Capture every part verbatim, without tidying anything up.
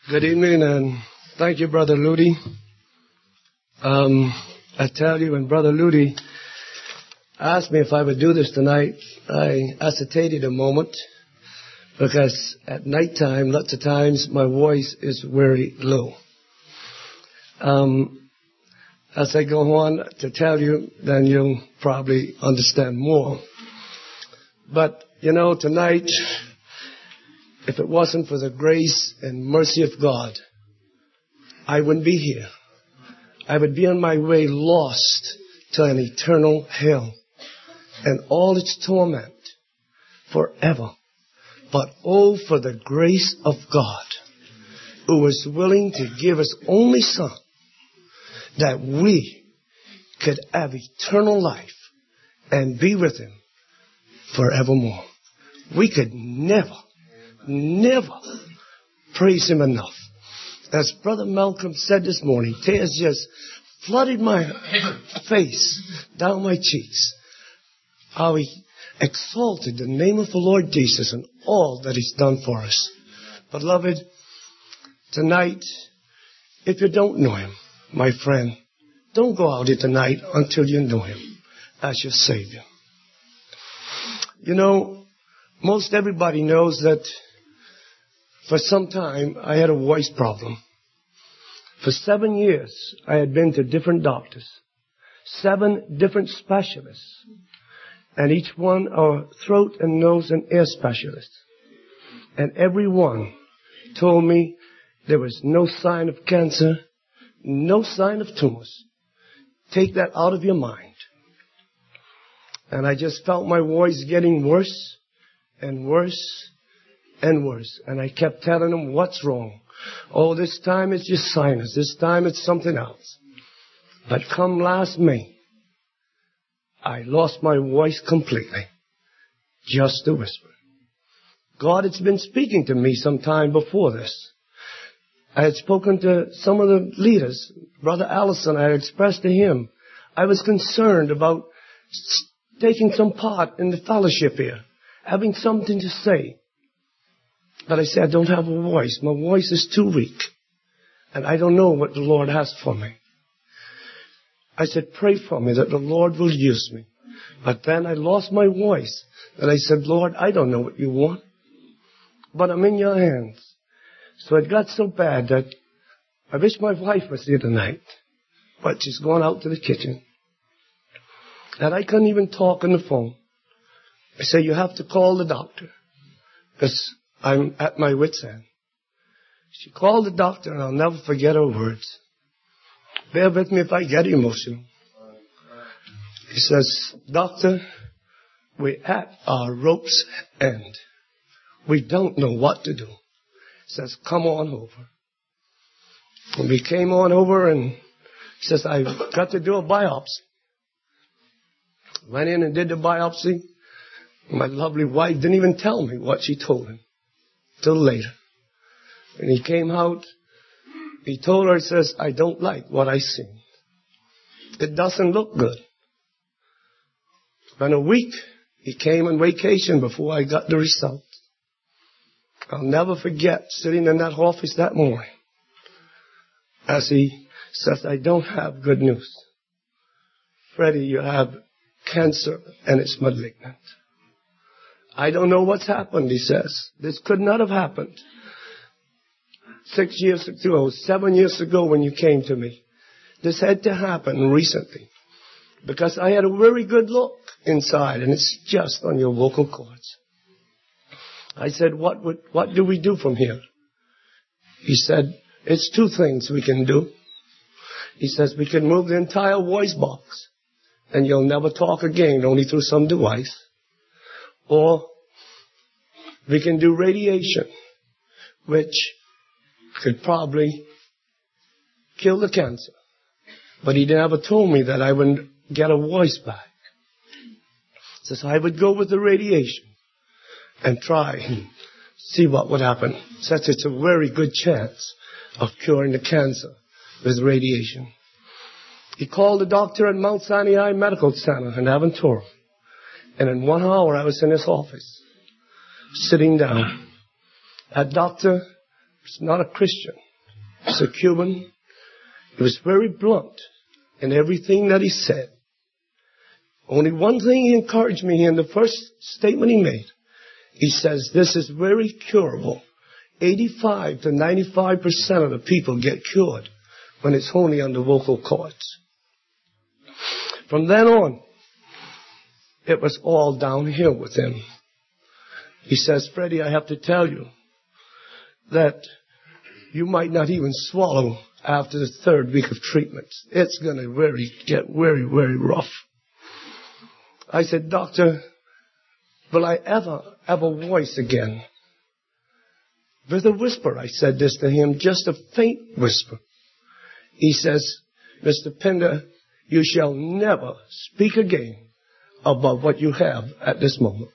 Good evening, and thank you, Brother Ludi. Um, I tell you, when Brother Ludi asked me if I would do this tonight, I hesitated a moment because at nighttime, lots of times, my voice is very low. Um, as I go on to tell you, then you'll probably understand more. But, you know, tonight, if it wasn't for the grace and mercy of God, I wouldn't be here. I would be on my way lost to an eternal hell and all its torment forever. But oh, for the grace of God, who was willing to give His only Son, that we could have eternal life and be with Him forevermore. We could never Never praise Him enough. As Brother Malcolm said this morning, tears just flooded my face, down my cheeks. How He exalted the name of the Lord Jesus and all that He's done for us. Beloved, tonight, if you don't know Him, my friend, don't go out here tonight until you know Him as your Savior. You know, most everybody knows that for some time, I had a voice problem. For seven years, I had been to different doctors, seven different specialists, and each one are throat and nose and ear specialists. And every one told me there was no sign of cancer, no sign of tumors. Take that out of your mind. And I just felt my voice getting worse and worse and worse. And I kept telling them, what's wrong? Oh, this time it's just sinus. This time it's something else. But come last May, I lost my voice completely. Just a whisper. God had been speaking to me some time before this. I had spoken to some of the leaders. Brother Allison, I had expressed to him, I was concerned about taking some part in the fellowship here, having something to say. But I said, I don't have a voice. My voice is too weak. And I don't know what the Lord has for me. I said, pray for me that the Lord will use me. But then I lost my voice. And I said, Lord, I don't know what you want. But I'm in your hands. So it got so bad that I wish my wife was here tonight. But she's gone out to the kitchen. And I couldn't even talk on the phone. I said, you have to call the doctor. Because I'm at my wit's end. She called the doctor, and I'll never forget her words. Bear with me if I get emotional. He says, Doctor, we're at our rope's end. We don't know what to do. He says, come on over. And we came on over, and he says, I've got to do a biopsy. Went in and did the biopsy. My lovely wife didn't even tell me what she told him till later. When he came out, he told her, he says, I don't like what I see. It doesn't look good. In a week, he came on vacation before I got the result. I'll never forget sitting in that office that morning as he says, I don't have good news. Freddie, you have cancer and it's malignant. I don't know what's happened, he says. This could not have happened six years ago, seven years ago when you came to me. This had to happen recently because I had a very good look inside and it's just on your vocal cords. I said, what would, what do we do from here? He said, it's two things we can do. He says, we can move the entire voice box and you'll never talk again, only through some device. Or we can do radiation, which could probably kill the cancer. But he never told me that I would get a voice back. He says I would go with the radiation and try and see what would happen. He says it's a very good chance of curing the cancer with radiation. He called the doctor at Mount Sinai Medical Center in Aventura. And in one hour, I was in his office, sitting down. A doctor, He's not a Christian. He's a Cuban. He was very blunt in everything that he said. Only one thing he encouraged me in the first statement he made. He says, this is very curable. eighty-five to ninety-five percent of the people get cured when it's only on the vocal cords. From then on, it was all downhill with him. He says, Freddie, I have to tell you that you might not even swallow after the third week of treatment. It's going to very, get very, very rough. I said, Doctor, will I ever have a voice again? With a whisper, I said this to him, just a faint whisper. He says, Mister Pender, you shall never speak again about what you have at this moment.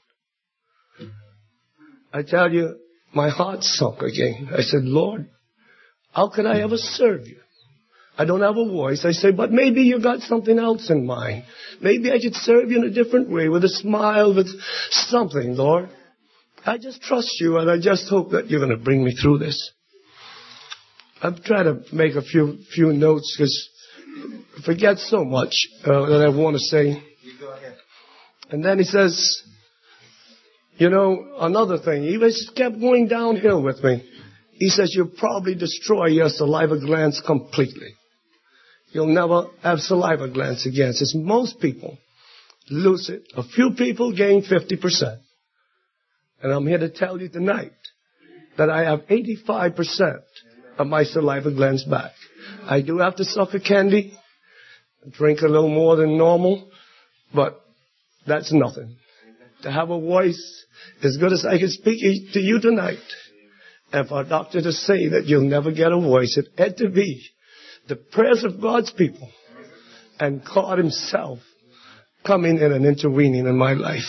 I tell you, my heart sunk again. I said, Lord, how could I ever serve you? I don't have a voice. I say, but maybe you got something else in mind. Maybe I could serve you in a different way, with a smile, with something, Lord. I just trust you, and I just hope that you're going to bring me through this. I'm trying to make a few few notes, because I forget so much uh, that I want to say. You go ahead. And then he says, you know, another thing. He just kept going downhill with me. He says, you'll probably destroy your saliva glands completely. You'll never have saliva glands again. Says most people lose it. A few people gain fifty percent. And I'm here to tell you tonight that I have eighty-five percent of my saliva glands back. I do have to suck a candy, drink a little more than normal, but that's nothing. To have a voice as good as I can speak to you tonight, and for a doctor to say that you'll never get a voice, it had to be the prayers of God's people and God himself coming in and intervening in my life.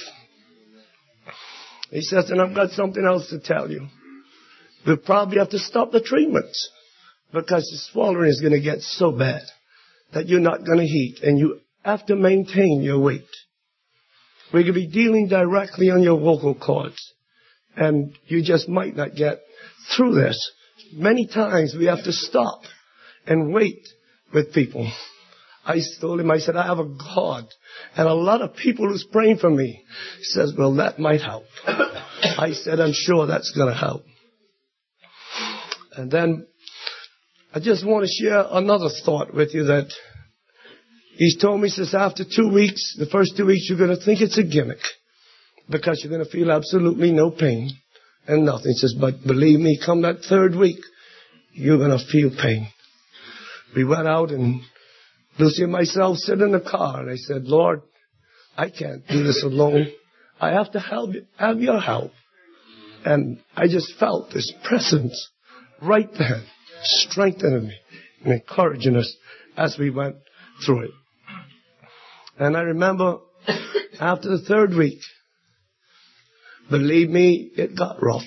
He says, and I've got something else to tell you. We'll probably have to stop the treatment because the swallowing is going to get so bad that you're not going to eat, and you have to maintain your weight. We're going to be dealing directly on your vocal cords, and you just might not get through this. Many times we have to stop and wait with people. I told him, I said, I have a God, and a lot of people who's praying for me. He says, well, that might help. I said, I'm sure that's going to help. And then I just want to share another thought with you that he's told me, says, after two weeks, the first two weeks, you're going to think it's a gimmick because you're going to feel absolutely no pain and nothing. He says, but believe me, come that third week, you're going to feel pain. We went out, and Lucy and myself sit in the car, and I said, Lord, I can't do this alone. I have to help you, have your help. And I just felt this presence right there, strengthening me and encouraging us as we went through it. And I remember after the third week, believe me, it got rough.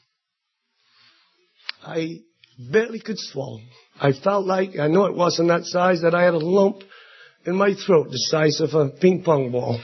I barely could swallow. I felt like, I know it wasn't that size, that I had a lump in my throat the size of a ping pong ball.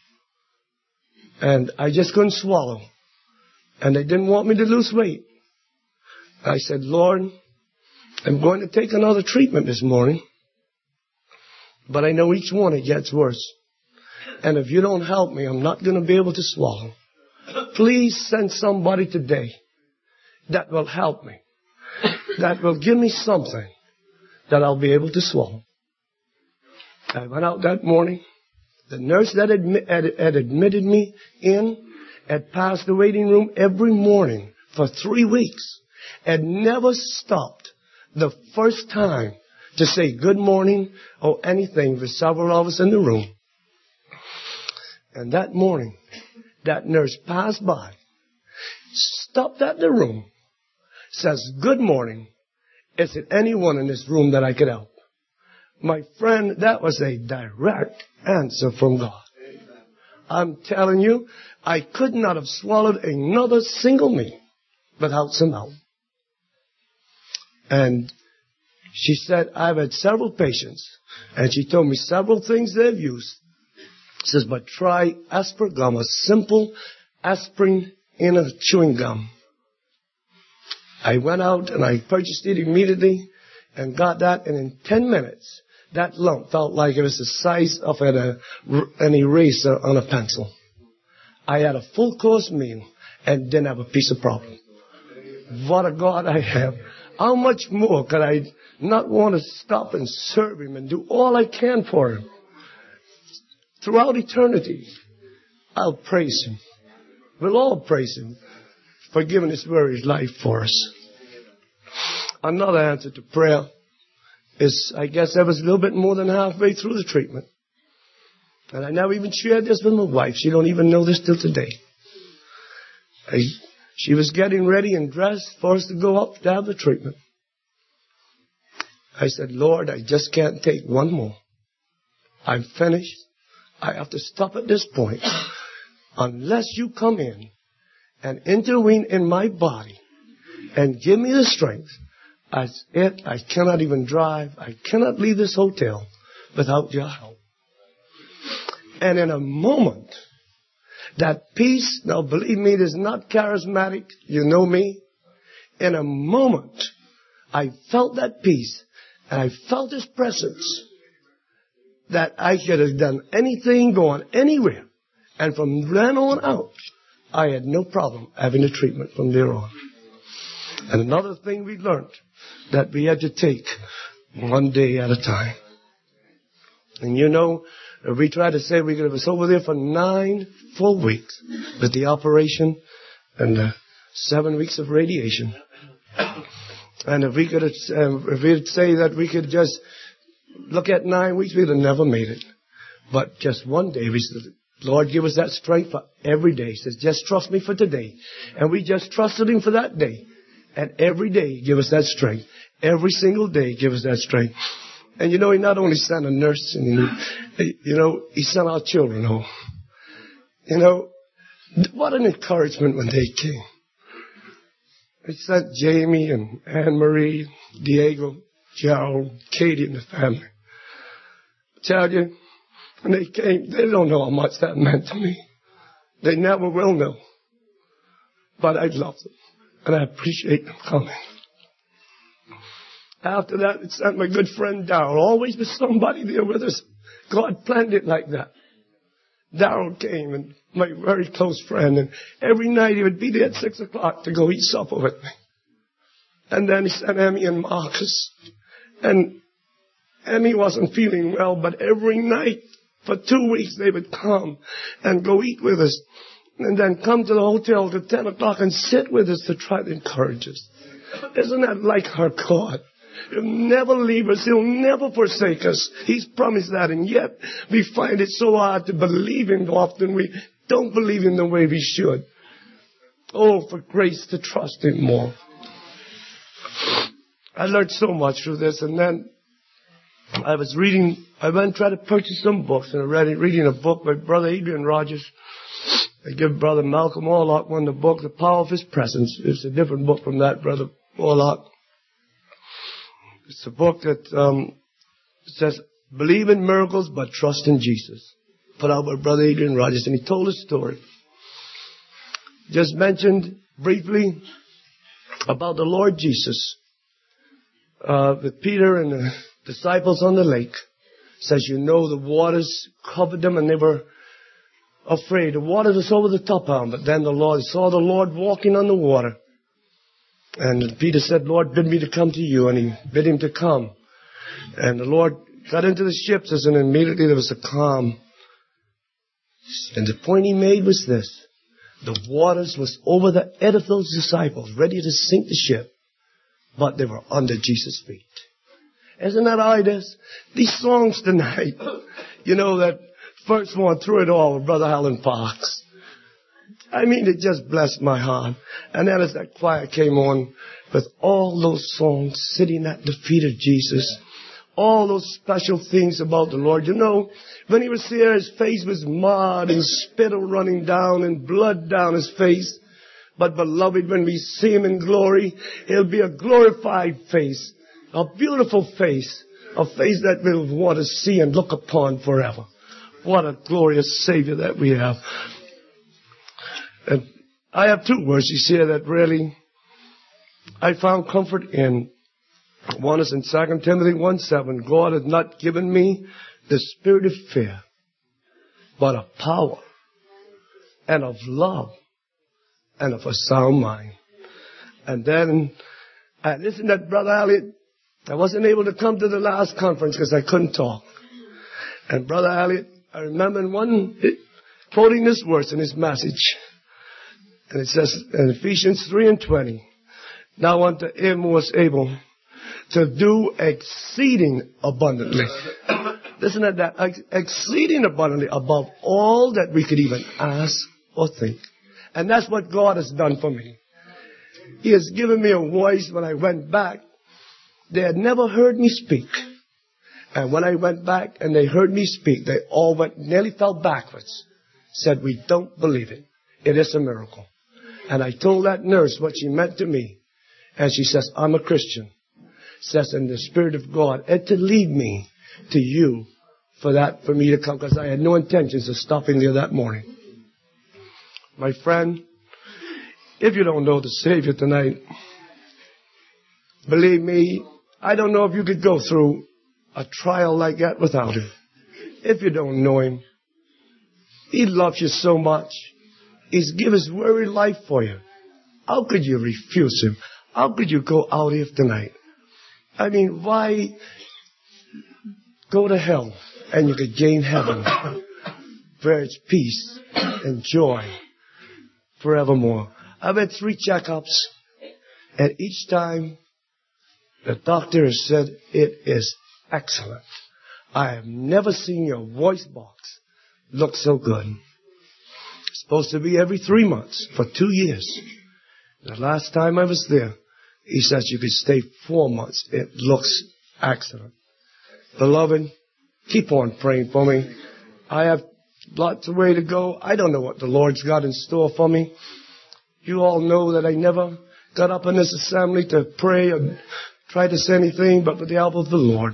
And I just couldn't swallow. And they didn't want me to lose weight. I said, Lord, I'm going to take another treatment this morning, but I know each one it gets worse. And if you don't help me, I'm not going to be able to swallow. Please send somebody today that will help me, that will give me something that I'll be able to swallow. I went out that morning. The nurse that admi- had, had admitted me in had passed the waiting room every morning for three weeks and never stopped the first time to say good morning or anything for several of us in the room. And that morning, that nurse passed by, stopped at the room, says, good morning. Is there anyone in this room that I could help? My friend, that was a direct answer from God. I'm telling you, I could not have swallowed another single meal without some help. And she said, I've had several patients, and she told me several things they've used. She says, but try Aspergum, a simple aspirin in a chewing gum. I went out and I purchased it immediately and got that, and in ten minutes, that lump felt like it was the size of an, an eraser on a pencil. I had a full course meal and didn't have a piece of problem. What a God I have. How much more could I not want to stop and serve Him and do all I can for Him? Throughout eternity, I'll praise Him. We'll all praise Him for giving His very life for us. Another answer to prayer is, I guess I was a little bit more than halfway through the treatment. And I never even shared this with my wife. She don't even know this till today. I, she was getting ready and dressed for us to go up to have the treatment. I said, Lord, I just can't take one more. I'm finished. I have to stop at this point. Unless you come in and intervene in my body and give me the strength, as it, I cannot even drive. I cannot leave this hotel without your help. And in a moment, that peace, now believe me, it is not charismatic. You know me. In a moment, I felt that peace. And I felt His presence. That I could have done anything, gone anywhere. And from then on out, I had no problem having the treatment from there on. And another thing we learned, that we had to take one day at a time. And you know, we tried to say we was over there for nine full weeks with the operation and uh, seven weeks of radiation. And if we could, uh, if we'd say that we could just look at nine weeks, we'd have never made it. But just one day, we said, Lord, give us that strength for every day. He says, just trust me for today. And we just trusted Him for that day. And every day, give us that strength. Every single day, give us that strength. And you know, He not only sent a nurse, and he, you know, He sent our children home. You know, what an encouragement when they came. He sent Jamie and Anne Marie, Diego, Gerald, Katie, and the family. I tell you, when they came, they don't know how much that meant to me. They never will know. But I love them. And I appreciate them coming. After that, it sent my good friend Darrell. Always with somebody there with us. God planned it like that. Darrell came, and my very close friend, and every night he would be there at six o'clock to go eat supper with me. And then he sent Emmy and Marcus. And Emmy wasn't feeling well, but every night for two weeks they would come and go eat with us. And then come to the hotel at ten o'clock and sit with us to try to encourage us. Isn't that like our God? He'll never leave us. He'll never forsake us. He's promised that. And yet we find it so hard to believe Him. Often we don't believe Him the way we should. Oh, for grace to trust Him more. I learned so much through this. And then I was reading, I went and tried to purchase some books. And I read reading a book by Brother Adrian Rogers. I give Brother Malcolm Orlock one of the books, The Power of His Presence. It's a different book from that, Brother Orlock. It's a book that um, says, believe in miracles, but trust in Jesus. Put out by Brother Adrian Rogers. And he told a story. Just mentioned briefly about the Lord Jesus. Uh, with Peter and the disciples on the lake. Says, you know, the waters covered them and they were afraid. The water was over the top of them. But then the Lord saw the Lord walking on the water. And Peter said, Lord, bid me to come to you. And he bid him to come. And the Lord got into the ship, says, and immediately there was a calm. And the point he made was this. The waters was over the head of those disciples, ready to sink the ship. But they were under Jesus' feet. Isn't that how it is? These songs tonight, you know, that first one, Through It All, with Brother Alan Parks. I mean, it just blessed my heart. And then as that choir came on with all those songs sitting at the feet of Jesus, all those special things about the Lord. You know, when he was here, his face was marred and spittle running down and blood down his face. But beloved, when we see him in glory, he'll be a glorified face, a beautiful face, a face that we'll want to see and look upon forever. What a glorious Savior that we have. And I have two verses here that really I found comfort in one is in Second Timothy one seven. God has not given me the spirit of fear, but of power and of love and of a sound mind. And then I listened to Brother Elliot. I wasn't able to come to the last conference because I couldn't talk. And Brother Elliot, I remember in one, quoting this verse in his message. And it says in Ephesians three and twenty, now unto him who was able to do exceeding abundantly. Listen to that. Exceeding abundantly above all that we could even ask or think. And that's what God has done for me. He has given me a voice. When I went back, they had never heard me speak. And when I went back and they heard me speak, they all went, nearly fell backwards. Said, we don't believe it. It is a miracle. And I told that nurse what she meant to me. And she says, I'm a Christian. Says in the Spirit of God, and to lead me to you for that, for me to come, because I had no intentions of stopping there that morning. My friend, if you don't know the Savior tonight, believe me, I don't know if you could go through a trial like that without Him. If you don't know Him, He loves you so much. He's given His very life for you. How could you refuse Him? How could you go out here tonight? I mean, why go to hell and you could gain heaven where it's peace and joy forevermore? I've had three checkups, and each time the doctor has said it is excellent. I have never seen your voice box look so good. It's supposed to be every three months for two years. The last time I was there, he says you could stay four months. It looks excellent. Beloved, keep on praying for me. I have lots of way to go. I don't know what the Lord's got in store for me. You all know that I never got up in this assembly to pray or try to say anything but with the help of the Lord.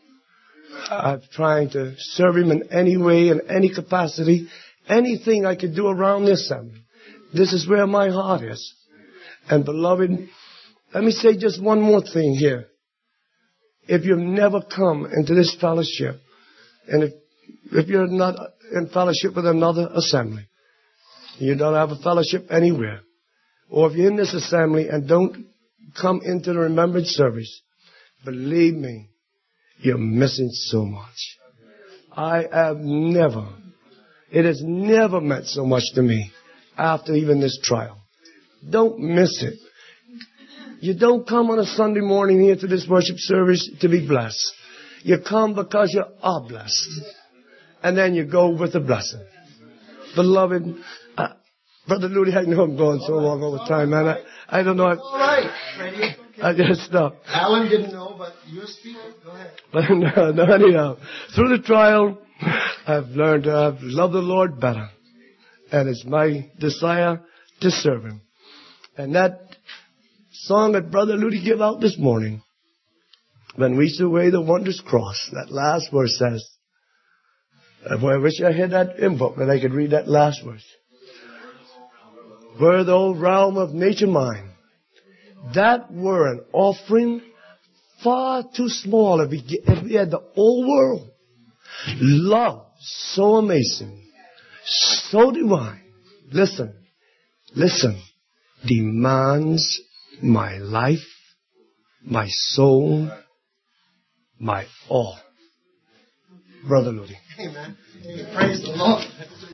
I'm trying to serve Him in any way, in any capacity, anything I could do around the assembly. This is where my heart is. And beloved, let me say just one more thing here. If you've never come into this fellowship, and if, if you're not in fellowship with another assembly, you don't have a fellowship anywhere, or if you're in this assembly and don't come into the remembrance service, believe me, you're missing so much. I have never, it has never meant so much to me after even this trial. Don't miss it. You don't come on a Sunday morning here to this worship service to be blessed. You come because you are blessed. And then you go with the blessing. Beloved, uh, Brother Ludy, I know I'm going so long over time, man. I, I don't know. I, all right, Freddie. Okay. I just stopped. Alan didn't know, but you're speaking. Go ahead. But no, no, anyhow. Through the trial, I've learned to uh, love the Lord better. And it's my desire to serve Him. And that song that Brother Ludy gave out this morning, when we stood away the wondrous cross, that last verse says, I wish I had that in book that I could read that last verse. Were the old realm of nature mine, that were an offering far too small if we, if we had the whole world. Love so amazing, so divine. Listen, listen, demands my life, my soul, my all. Brother Ludy. Amen. Praise the Lord.